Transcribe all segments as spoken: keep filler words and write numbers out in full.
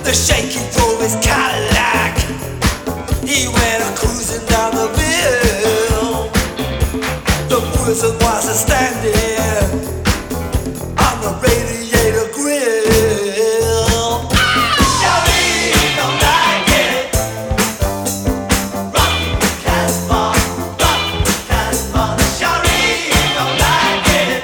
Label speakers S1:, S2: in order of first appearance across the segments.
S1: The shaky drove his Cadillac. He went cruising down the bill. The person was standing on the radiator grill. Shawty don't like it. Rock the Casbah, rock the Casbah. Shawty don't like it.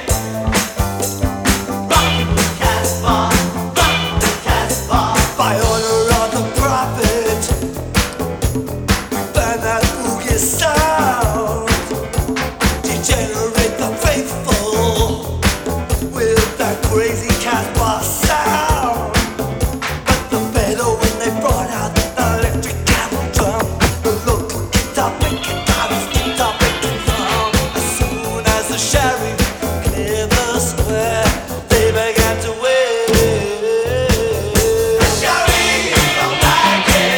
S1: Rock the Casbah, rock the Casbah. By order of the prophet, we burn that boogie sound. Degenerate the faithful with that crazy Casbah sound. But the better when they brought out the electric camel drum, the local guitar picking out his guitar picking drum. As soon as the sheriff cleared the square, they began to wave. The sheriff don't like it.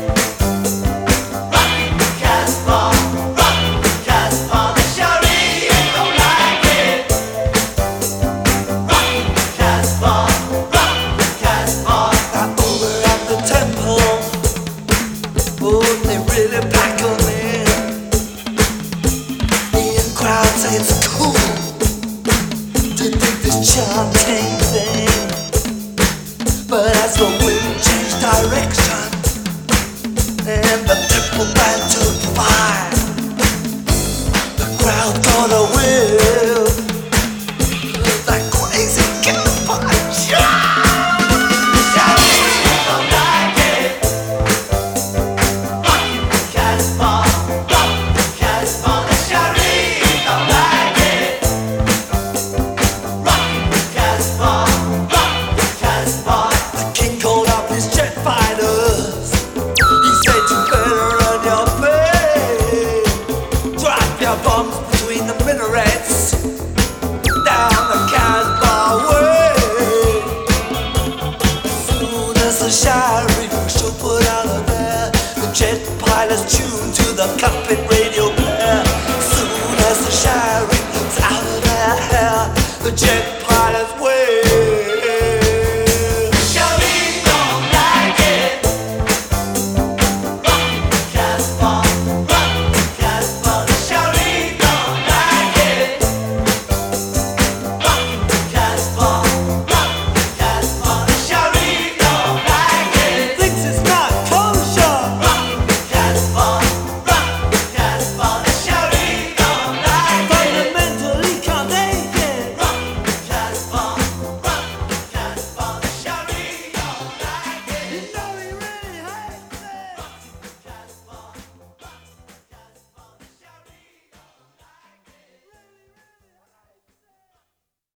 S1: Rock the Casbah, rock the Casbah. The sheriff don't like it. Rock the Casbah, rock the Casbah. Now over at the temple, oh, they really pack 'em in. The in crowd say it's cool to dig this chanting thing. But as the wind changed direction and the temple band took fire, the crowd got a whiff of that crazy Casbah shine. Shawty don't like it. Rock the Casbah, rock the Casbah. The shawty don't like it. Rock the Casbah, rock the Casbah. The king called up his jet fighters. He said you better run your pay. Drop your bombs between the minarets down the Casbah way. As soon as the sheriff should put out of there, the jet pilots tuned to the cockpit radio player. As soon as the sheriff was out of their hair, the jet